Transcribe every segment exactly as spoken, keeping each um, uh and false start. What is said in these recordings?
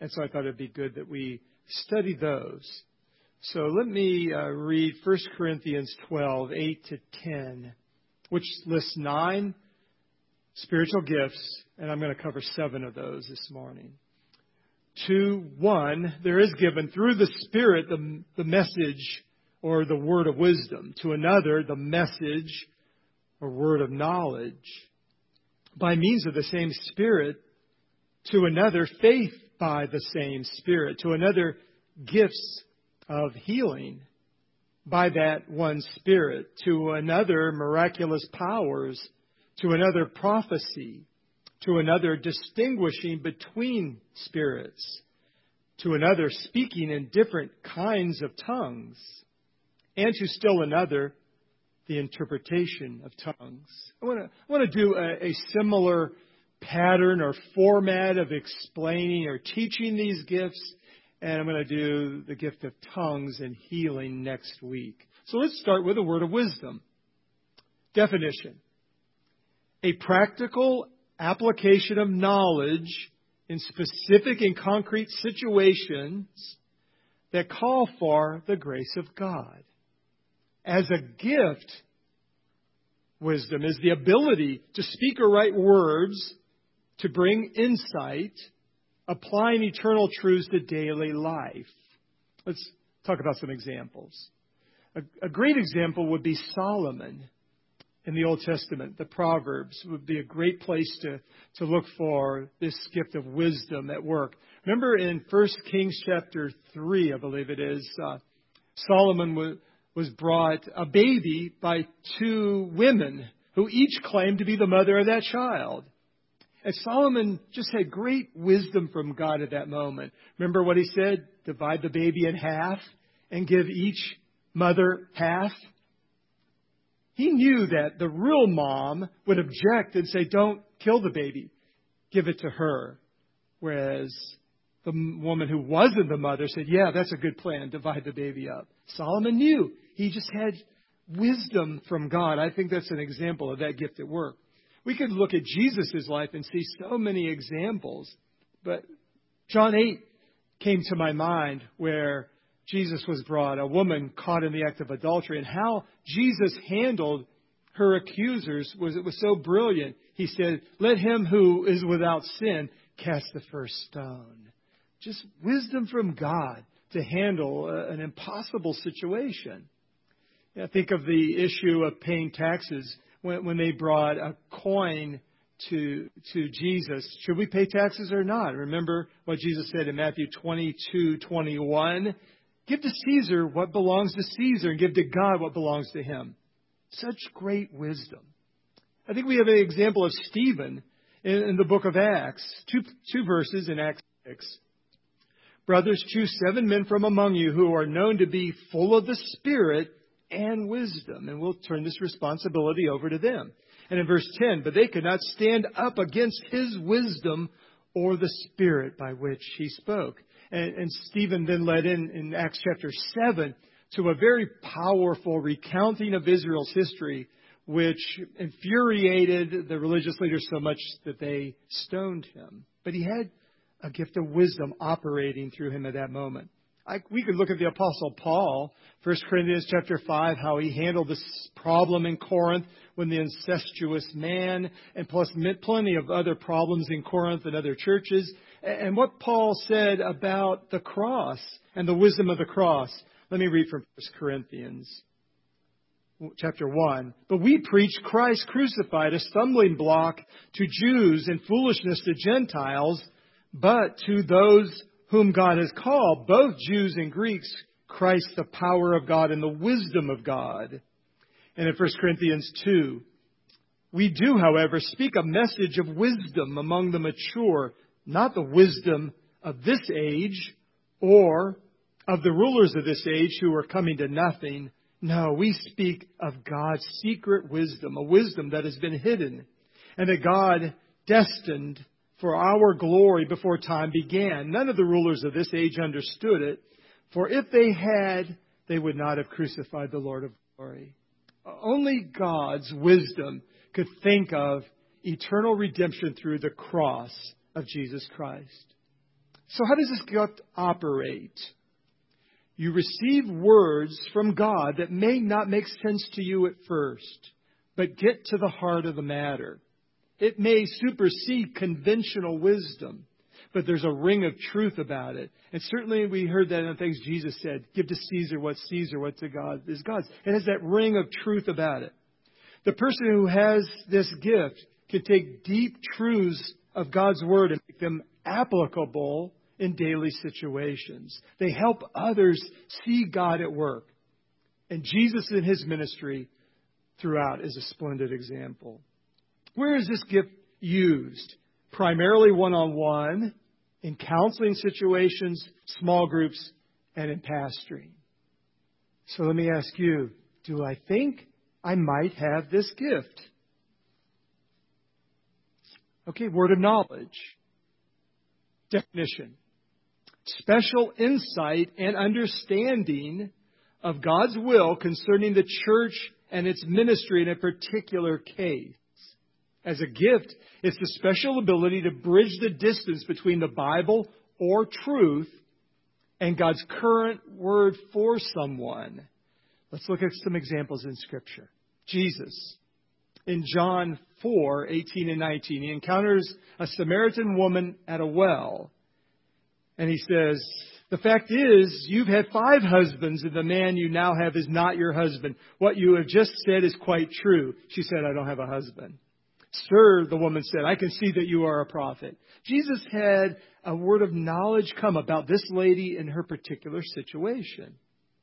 And so I thought it'd be good that we study those. So let me uh, read First Corinthians twelve, eight to ten, which lists nine spiritual gifts, and I'm going to cover seven of those this morning. To one, there is given through the Spirit the, the message or the word of wisdom. To another, the message or word of knowledge. By means of the same Spirit. To another, faith by the same Spirit. To another, gifts of healing by that one Spirit. To another, miraculous powers. To another, prophecy. To another, distinguishing between spirits. To another, speaking in different kinds of tongues. And to still another, the interpretation of tongues. I want to, I want to do a, a similar pattern or format of explaining or teaching these gifts. And I'm going to do the gift of tongues and healing next week. So let's start with a word of wisdom. Definition. A practical application of knowledge in specific and concrete situations that call for the grace of God. As a gift, wisdom is the ability to speak or write words to bring insight, applying eternal truths to daily life. Let's talk about some examples. A, a great example would be Solomon. In the Old Testament, the Proverbs would be a great place to, to look for this gift of wisdom at work. Remember in First Kings chapter three, I believe it is, uh, Solomon was, was brought a baby by two women who each claimed to be the mother of that child. And Solomon just had great wisdom from God at that moment. Remember what he said? Divide the baby in half and give each mother half. He knew that the real mom would object and say, don't kill the baby. Give it to her. Whereas the woman who wasn't the mother said, yeah, that's a good plan. Divide the baby up. Solomon knew. He just had wisdom from God. I think that's an example of that gift at work. We could look at Jesus' life and see so many examples. But John eight came to my mind where Jesus was brought, a woman caught in the act of adultery, and how Jesus handled her accusers was it was so brilliant. He said, let him who is without sin cast the first stone. Just wisdom from God to handle a, an impossible situation. I think of the issue of paying taxes when, when they brought a coin to, to Jesus. Should we pay taxes or not? Remember what Jesus said in Matthew twenty-two twenty-one? Give to Caesar what belongs to Caesar and give to God what belongs to him. Such great wisdom. I think we have an example of Stephen in, in the book of Acts. Two, two verses in Acts six. Brothers, choose seven men from among you who are known to be full of the Spirit and wisdom. And we'll turn this responsibility over to them. And in verse ten, but they could not stand up against his wisdom or the Spirit by which he spoke. And, and Stephen then led in, in Acts chapter seven, to a very powerful recounting of Israel's history, which infuriated the religious leaders so much that they stoned him. But he had a gift of wisdom operating through him at that moment. I, we could look at the Apostle Paul, First Corinthians chapter five, how he handled this problem in Corinth when the incestuous man, and plus plenty of other problems in Corinth and other churches. And what Paul said about the cross and the wisdom of the cross. Let me read from First Corinthians chapter one. But we preach Christ crucified, a stumbling block to Jews and foolishness to Gentiles, but to those whom God has called, both Jews and Greeks, Christ the power of God and the wisdom of God. And in First Corinthians two, we do, however, speak a message of wisdom among the mature, not the wisdom of this age or of the rulers of this age who are coming to nothing. No, we speak of God's secret wisdom, a wisdom that has been hidden, and that God destined for our glory before time began. None of the rulers of this age understood it, for if they had, they would not have crucified the Lord of glory. Only God's wisdom could think of eternal redemption through the cross of Jesus Christ. So how does this gift operate? You receive words from God that may not make sense to you at first, but get to the heart of the matter. It may supersede conventional wisdom, but there's a ring of truth about it. And certainly we heard that in the things Jesus said. Give to Caesar what's Caesar, what to God is God's. It has that ring of truth about it. The person who has this gift can take deep truths of God's Word and make them applicable in daily situations. They help others see God at work. And Jesus in His ministry throughout is a splendid example. Where is this gift used? Primarily one-on-one, in counseling situations, small groups, and in pastoring. So let me ask you, do I think I might have this gift? Okay, word of knowledge. Definition. Special insight and understanding of God's will concerning the church and its ministry in a particular case. As a gift, it's the special ability to bridge the distance between the Bible or truth and God's current word for someone. Let's look at some examples in Scripture. Jesus, in John four, eighteen and nineteen, he encounters a Samaritan woman at a well. And he says, the fact is, you've had five husbands, and the man you now have is not your husband. What you have just said is quite true. She said, I don't have a husband. Sir, the woman said, I can see that you are a prophet. Jesus had a word of knowledge come about this lady in her particular situation.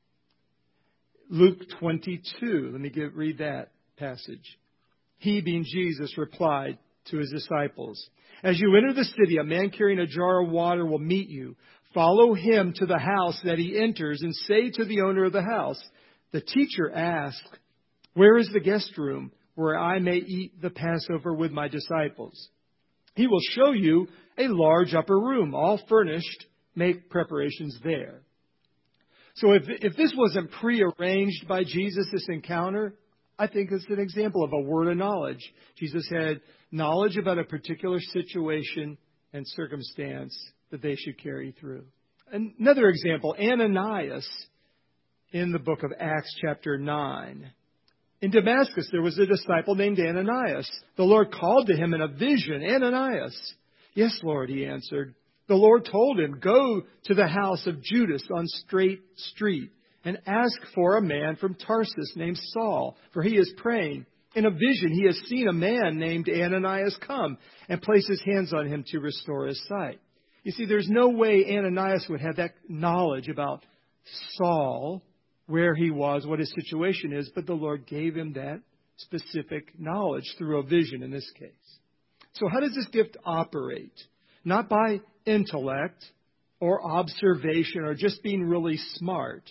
Luke twenty-two, let me get, read that passage. He, being Jesus, replied to His disciples, as you enter the city, a man carrying a jar of water will meet you. Follow him to the house that he enters and say to the owner of the house, the teacher asked, where is the guest room where I may eat the Passover with my disciples? He will show you a large upper room, all furnished. Make preparations there. So if, if this wasn't prearranged by Jesus, this encounter, I think it's an example of a word of knowledge. Jesus had knowledge about a particular situation and circumstance that they should carry through. Another example, Ananias in the book of Acts chapter nine. In Damascus, there was a disciple named Ananias. The Lord called to him in a vision, Ananias. Yes, Lord, he answered. The Lord told him, go to the house of Judas on Straight Street and ask for a man from Tarsus named Saul, for he is praying. In a vision, he has seen a man named Ananias come and place his hands on him to restore his sight. You see, there's no way Ananias would have that knowledge about Saul, where he was, what his situation is, but the Lord gave him that specific knowledge through a vision in this case. So how does this gift operate? Not by intellect or observation or just being really smart.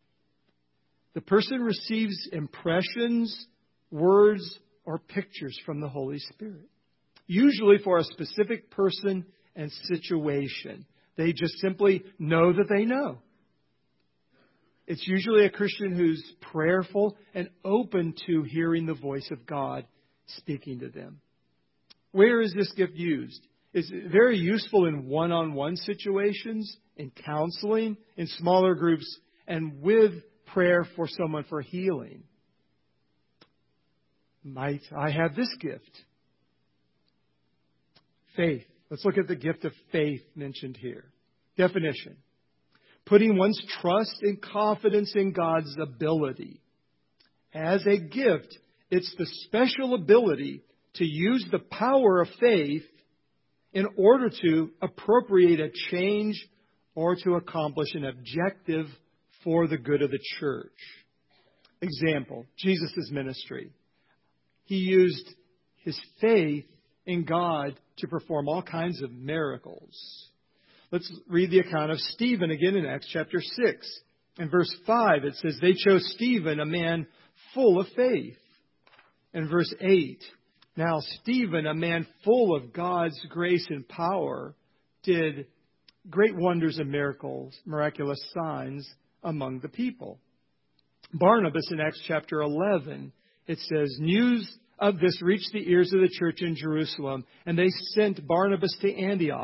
The person receives impressions, words, or pictures from the Holy Spirit, usually for a specific person and situation. They just simply know that they know. It's usually a Christian who's prayerful and open to hearing the voice of God speaking to them. Where is this gift used? It's very useful in one-on-one situations, in counseling, in smaller groups, and with prayer for someone for healing. Might I have this gift? Faith. Let's look at the gift of faith mentioned here. Definition. Putting one's trust and confidence in God's ability. As a gift, it's the special ability to use the power of faith in order to appropriate a change or to accomplish an objective for the good of the church. Example, Jesus' ministry. He used his faith in God to perform all kinds of miracles. Let's read the account of Stephen again in Acts chapter six. In verse five, it says, they chose Stephen, a man full of faith. In verse eight, now Stephen, a man full of God's grace and power, did great wonders and miracles, miraculous signs among the people. Barnabas in Acts chapter eleven, it says, news of this reached the ears of the church in Jerusalem, and they sent Barnabas to Antioch.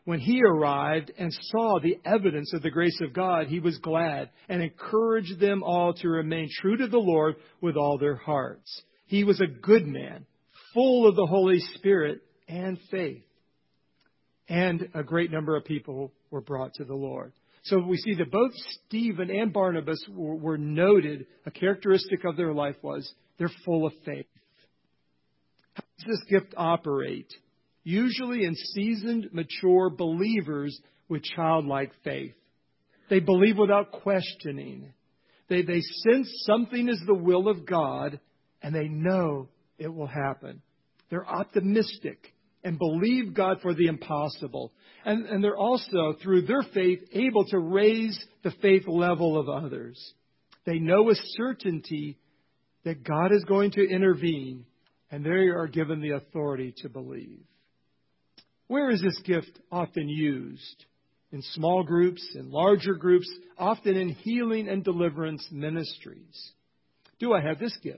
When he arrived and saw the evidence of the grace of God, he was glad and encouraged them all to remain true to the Lord with all their hearts. He was a good man, full of the Holy Spirit and faith. And a great number of people were brought to the Lord. So we see that both Stephen and Barnabas were, were noted. A characteristic of their life was they're full of faith. How does this gift operate? Usually in seasoned, mature believers with childlike faith. They believe without questioning. They, they sense something is the will of God, and they know it will happen. They're optimistic and believe God for the impossible. And, and they're also, through their faith, able to raise the faith level of others. They know with certainty that God is going to intervene, and they are given the authority to believe. Where is this gift often used? In small groups, in larger groups, often in healing and deliverance ministries. Do I have this gift?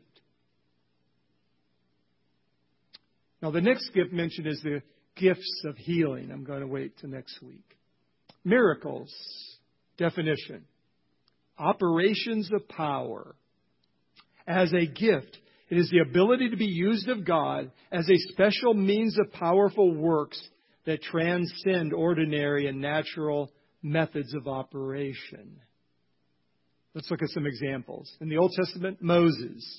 Now, the next gift mentioned is the gifts of healing. I'm going to wait till next week. Miracles. Definition. Operations of power. As a gift, it is the ability to be used of God as a special means of powerful works that transcend ordinary and natural methods of operation. Let's look at some examples. In the Old Testament, Moses.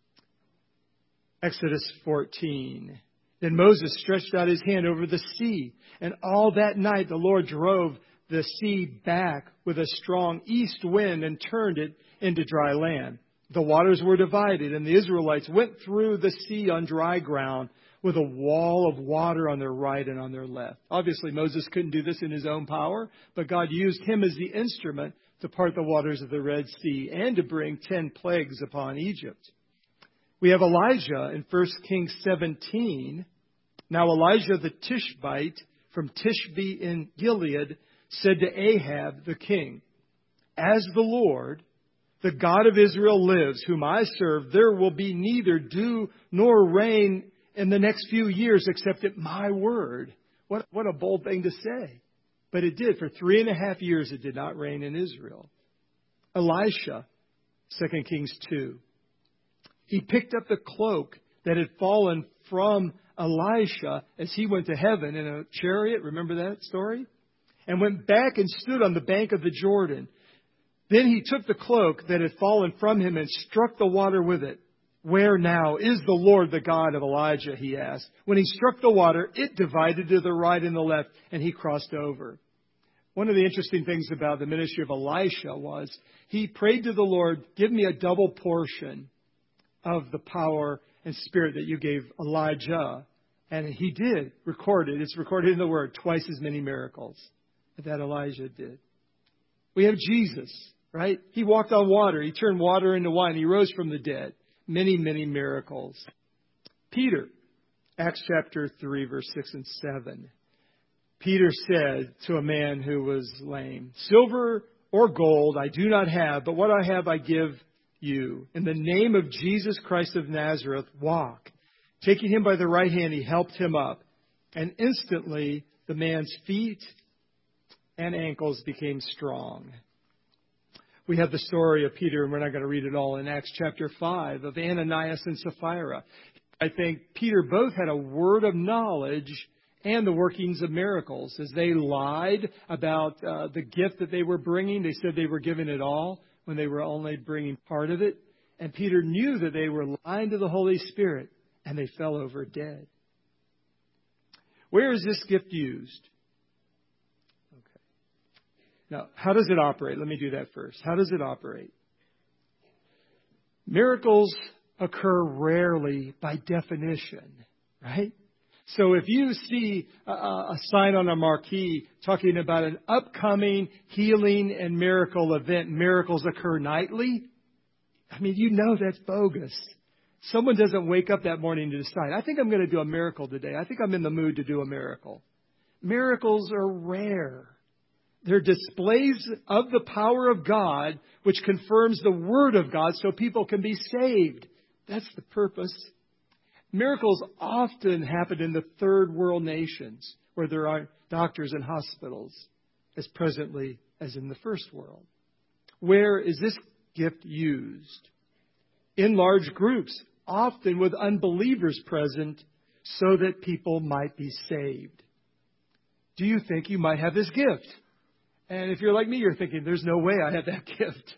Exodus fourteen. Then Moses stretched out his hand over the sea, and all that night the Lord drove the sea back with a strong east wind and turned it into dry land. The waters were divided, and the Israelites went through the sea on dry ground with a wall of water on their right and on their left. Obviously, Moses couldn't do this in his own power, but God used him as the instrument to part the waters of the Red Sea and to bring ten plagues upon Egypt. We have Elijah in First Kings seventeen. Now Elijah the Tishbite from Tishbe in Gilead said to Ahab the king, "As the Lord, the God of Israel lives, whom I serve, there will be neither dew nor rain in the next few years except at my word." What, what a bold thing to say. But it did. For three and a half years it did not rain in Israel. Elisha, Second Kings two. He picked up the cloak that had fallen from Elisha as he went to heaven in a chariot. Remember that story? And went back and stood on the bank of the Jordan. Then he took the cloak that had fallen from him and struck the water with it. "Where now is the Lord, the God of Elijah?" he asked. When he struck the water, it divided to the right and the left, and he crossed over. One of the interesting things about the ministry of Elisha was he prayed to the Lord, "Give me a double portion of the power and spirit that you gave Elijah." And he did, recorded. It's recorded in the Word, twice as many miracles that Elijah did. We have Jesus, right? He walked on water. He turned water into wine. He rose from the dead. Many, many miracles. Peter, Acts chapter three, verse six and seven. Peter said to a man who was lame, "Silver or gold I do not have, but what I have I give you. In the name of Jesus Christ of Nazareth, walk." Taking him by the right hand, he helped him up. And instantly the man's feet and ankles became strong. We have the story of Peter, and we're not going to read it all, in Acts chapter five, of Ananias and Sapphira. I think Peter both had a word of knowledge and the workings of miracles. As they lied about uh, the gift that they were bringing, they said they were giving it all when they were only bringing part of it. And Peter knew that they were lying to the Holy Spirit, and they fell over dead. Where is this gift used? Okay. Now, how does it operate? Let me do that first. How does it operate? Miracles occur rarely by definition, right? So if you see a, a sign on a marquee talking about an upcoming healing and miracle event, miracles occur nightly, I mean, you know that's bogus. Someone doesn't wake up that morning to decide, "I think I'm going to do a miracle today. I think I'm in the mood to do a miracle." Miracles are rare. They're displays of the power of God, which confirms the Word of God so people can be saved. That's the purpose. Miracles often happen in the third world nations where there aren't doctors and hospitals as presently as in the first world. Where is this gift used? In large groups, often with unbelievers present, so that people might be saved. Do you think you might have this gift? And if you're like me, you're thinking, there's no way I have that gift.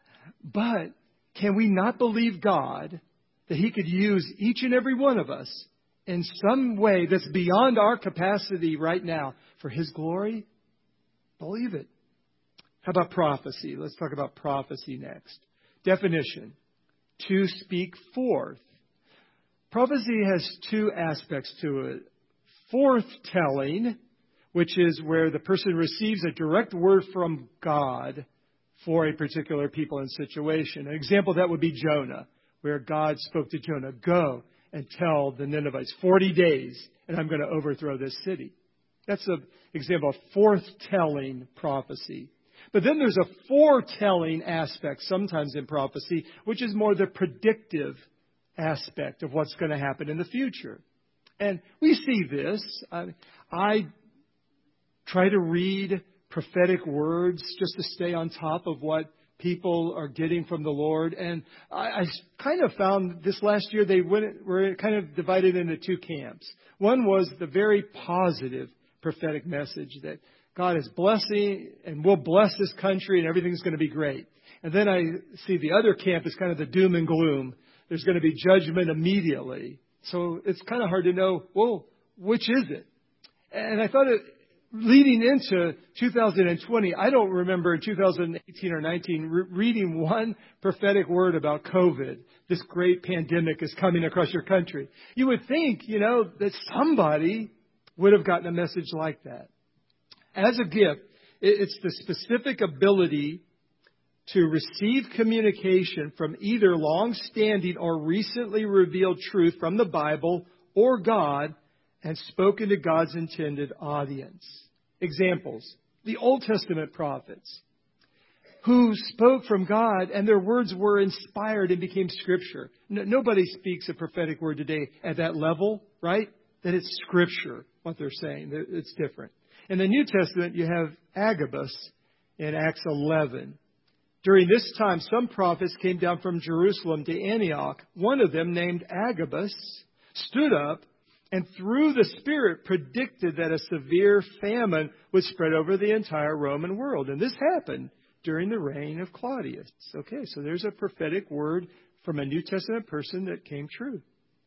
But can we not believe God that He could use each and every one of us in some way that's beyond our capacity right now for His glory? Believe it. How about prophecy? Let's talk about prophecy next. Definition: to speak forth. Prophecy has two aspects to it. Forthtelling, which is where the person receives a direct word from God for a particular people and situation. An example of that would be Jonah, where God spoke to Jonah, go and tell the Ninevites, forty days, and I'm going to overthrow this city. That's an example of forthtelling prophecy. But then there's a foretelling aspect sometimes in prophecy, which is more the predictive aspect of what's going to happen in the future. And we see this. I, I try to read prophetic words just to stay on top of what people are getting from the Lord. And I, I kind of found this last year they went, were kind of divided into two camps. One was the very positive prophetic message that God is blessing and will bless this country and everything's going to be great. And then I see the other camp is kind of the doom and gloom. There's going to be judgment immediately. So it's kind of hard to know, well, which is it? And I thought it, leading into two thousand twenty, I don't remember in two thousand eighteen or nineteen re- reading one prophetic word about COVID. This great pandemic is coming across your country. You would think, you know, that somebody would have gotten a message like that. As a gift, it's the specific ability to receive communication from either long-standing or recently revealed truth from the Bible or God and spoken to God's intended audience. Examples: the Old Testament prophets who spoke from God and their words were inspired and became Scripture. No, nobody speaks a prophetic word today at that level, right? That it's Scripture, what they're saying. It's different. In the New Testament, you have Agabus in Acts eleven. During this time, some prophets came down from Jerusalem to Antioch. One of them, named Agabus, stood up and through the Spirit predicted that a severe famine would spread over the entire Roman world. And this happened during the reign of Claudius. Okay, so there's a prophetic word from a New Testament person that came true.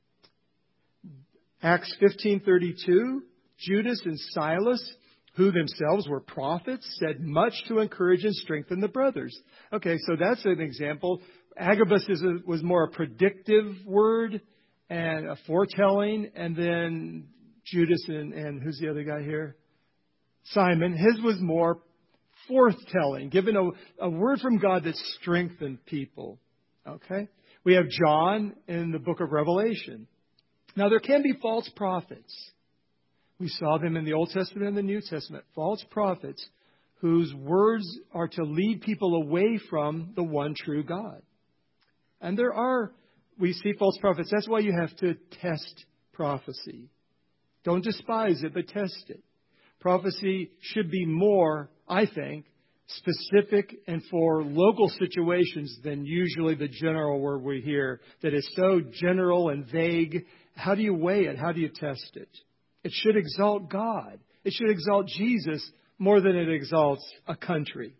Acts fifteen thirty-two, Judas and Silas, who themselves were prophets, said much to encourage and strengthen the brothers. Okay, so that's an example. Agabus is a, was more a predictive word and a foretelling. And then Judas and, and who's the other guy here? Simon. His was more forthtelling, giving a, a word from God that strengthened people. Okay? We have John in the book of Revelation. Now, there can be false prophets. We saw them in the Old Testament and the New Testament. False prophets whose words are to lead people away from the one true God. And there are, we see false prophets. That's why you have to test prophecy. Don't despise it, but test it. Prophecy should be more, I think, specific and for local situations than usually the general word we hear that is so general and vague. How do you weigh it? How do you test it? It should exalt God. It should exalt Jesus more than it exalts a country.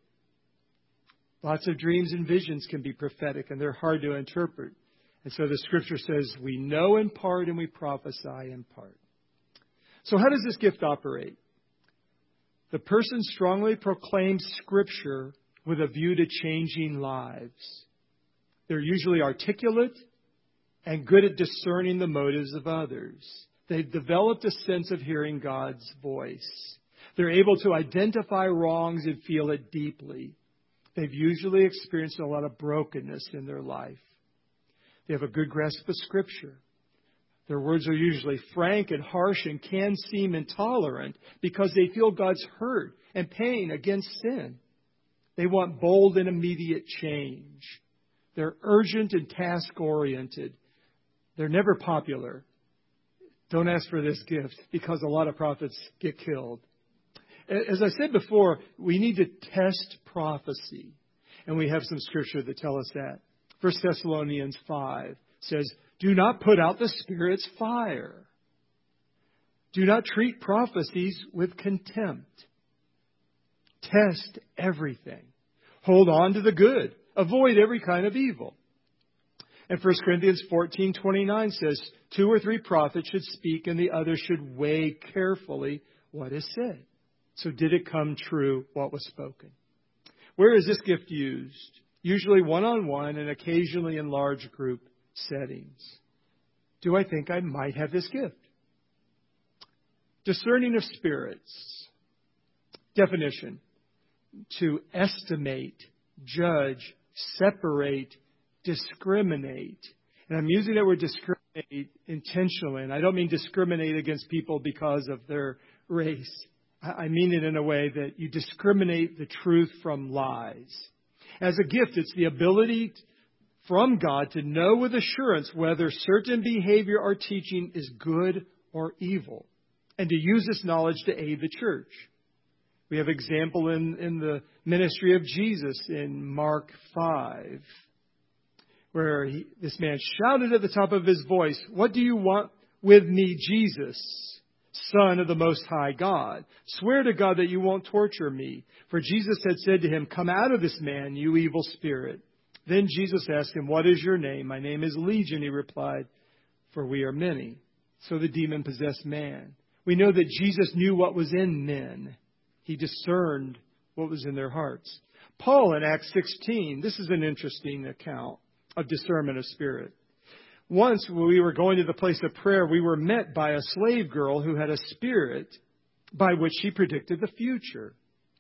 Lots of dreams and visions can be prophetic, and they're hard to interpret. And so the Scripture says we know in part and we prophesy in part. So how does this gift operate? The person strongly proclaims Scripture with a view to changing lives. They're usually articulate and good at discerning the motives of others. They've developed a sense of hearing God's voice. They're able to identify wrongs and feel it deeply. They've usually experienced a lot of brokenness in their life. They have a good grasp of Scripture. Their words are usually frank and harsh and can seem intolerant because they feel God's hurt and pain against sin. They want bold and immediate change. They're urgent and task-oriented. They're never popular. Don't ask for this gift because a lot of prophets get killed. As I said before, we need to test prophecy. And we have some scripture that tell us that. First Thessalonians five says, do not put out the Spirit's fire. Do not treat prophecies with contempt. Test everything. Hold on to the good. Avoid every kind of evil. And First Corinthians fourteen twenty-nine says, two or three prophets should speak and the other should weigh carefully what is said. So did it come true what was spoken? Where is this gift used? Usually one-on-one and occasionally in large group settings. Do I think I might have this gift? Discerning of spirits. Definition. To estimate, judge, separate, discriminate. And I'm using that word discriminate intentionally. And I don't mean discriminate against people because of their race. I mean it in a way that you discriminate the truth from lies. As a gift, it's the ability from God to know with assurance whether certain behavior or teaching is good or evil, and to use this knowledge to aid the church. We have example in, in the ministry of Jesus in Mark five, where he, this man shouted at the top of his voice, "What do you want with me, Jesus, Son of the Most High God? Swear to God that you won't torture me." For Jesus had said to him, "Come out of this man, you evil spirit." Then Jesus asked him, "What is your name?" "My name is Legion," he replied, "for we are many." So the demon-possessed man. We know that Jesus knew what was in men. He discerned what was in their hearts. Paul in Acts sixteen, this is an interesting account of discernment of spirit. Once when we were going to the place of prayer, we were met by a slave girl who had a spirit by which she predicted the future.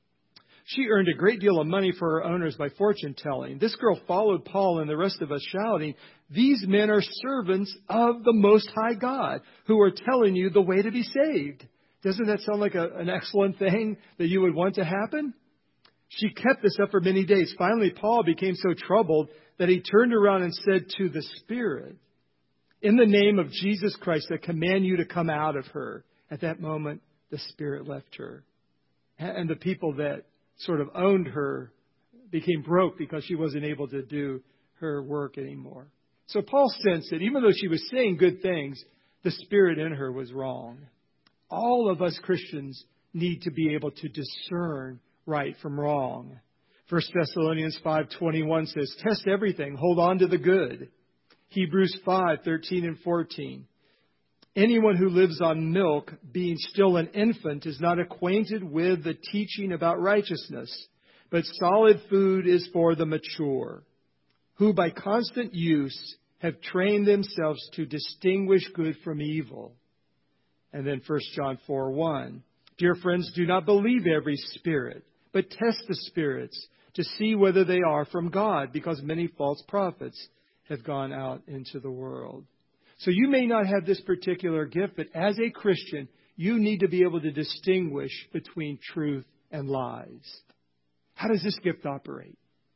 She earned a great deal of money for her owners by fortune telling. This girl followed Paul and the rest of us shouting, "These men are servants of the Most High God who are telling you the way to be saved." Doesn't that sound like a, an excellent thing that you would want to happen? She kept this up for many days. Finally, Paul became so troubled that he turned around and said to the spirit, "In the name of Jesus Christ, I command you to come out of her." At that moment, the spirit left her. And the people that sort of owned her became broke because she wasn't able to do her work anymore. So Paul sensed that even though she was saying good things, the spirit in her was wrong. All of us Christians need to be able to discern right from wrong. First Thessalonians five twenty-one says, "Test everything, hold on to the good." Hebrews five thirteen and fourteen. "Anyone who lives on milk, being still an infant, is not acquainted with the teaching about righteousness, but solid food is for the mature, who by constant use have trained themselves to distinguish good from evil." And then First John four one. "Dear friends, do not believe every spirit, but test the spirits to see whether they are from God, because many false prophets have gone out into the world." So you may not have this particular gift, but as a Christian, you need to be able to distinguish between truth and lies. How does this gift operate?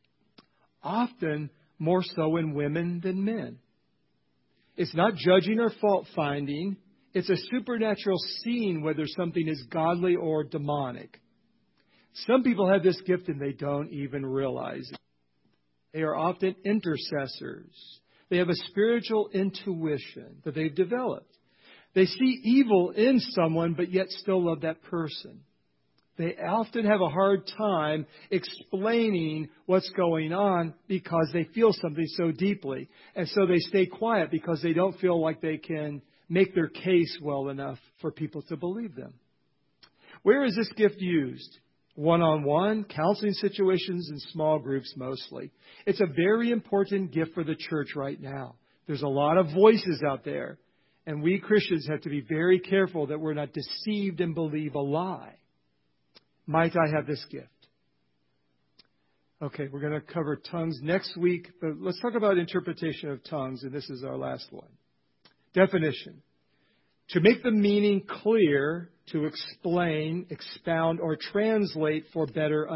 Often more so in women than men. It's not judging or fault finding. It's a supernatural seeing whether something is godly or demonic. Some people have this gift and they don't even realize it. They are often intercessors. They have a spiritual intuition that they've developed. They see evil in someone, but yet still love that person. They often have a hard time explaining what's going on because they feel something so deeply. And so they stay quiet because they don't feel like they can make their case well enough for people to believe them. Where is this gift used? One-on-one, counseling situations, and small groups mostly. It's a very important gift for the church right now. There's a lot of voices out there, and we Christians have to be very careful that we're not deceived and believe a lie. Might I have this gift? Okay, we're going to cover tongues next week, but let's talk about interpretation of tongues, and this is our last one. Definition. To make the meaning clear, to explain, expound, or translate for better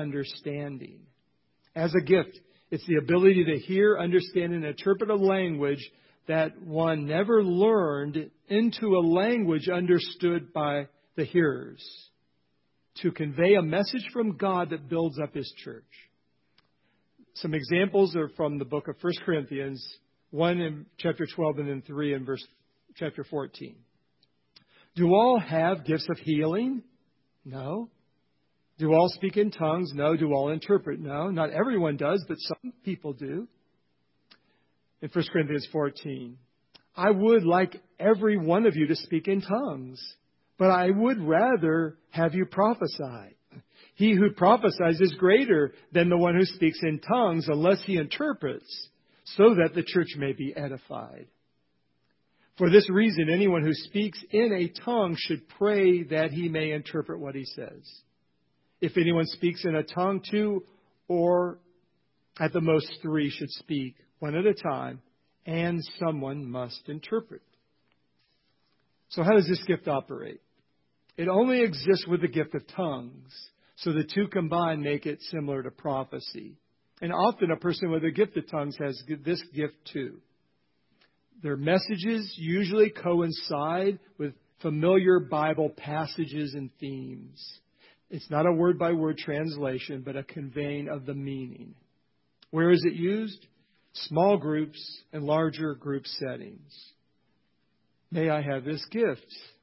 understanding. As a gift, it's the ability to hear, understand, and interpret a language that one never learned into a language understood by the hearers to convey a message from God that builds up His church. Some examples are from the book of First Corinthians, one in chapter twelve and then three in verse chapter fourteen. Do all have gifts of healing? No. Do all speak in tongues? No. Do all interpret? No. Not everyone does, but some people do. In First Corinthians fourteen, I would like every one of you to speak in tongues, but I would rather have you prophesy. He who prophesies is greater than the one who speaks in tongues unless he interprets, so that the church may be edified. For this reason, anyone who speaks in a tongue should pray that he may interpret what he says. If anyone speaks in a tongue, two or at the most three should speak, one at a time, and someone must interpret. So how does this gift operate? It only exists with the gift of tongues, so the two combined make it similar to prophecy. And often a person with a gift of tongues has this gift too. Their messages usually coincide with familiar Bible passages and themes. It's not a word-by-word translation, but a conveying of the meaning. Where is it used? Small groups and larger group settings. May I have this gift?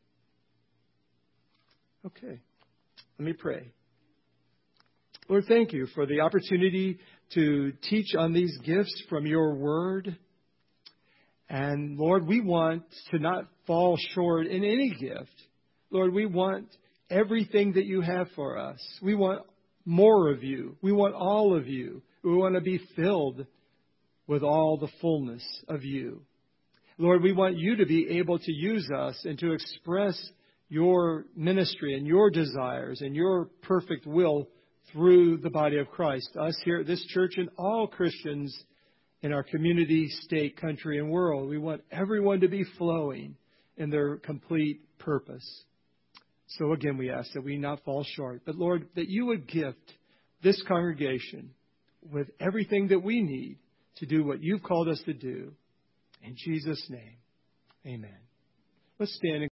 Okay, let me pray. Lord, thank you for the opportunity to teach on these gifts from your word. And Lord, we want to not fall short in any gift. Lord, we want everything that you have for us. We want more of you. We want all of you. We want to be filled with all the fullness of you. Lord, we want you to be able to use us and to express your ministry and your desires and your perfect will through the body of Christ, us here at this church and all Christians in our community, state, country, and world. We want everyone to be flowing in their complete purpose. So again, we ask that we not fall short, but Lord, that you would gift this congregation with everything that we need to do what you've called us to do. In Jesus' name, amen. Let's stand and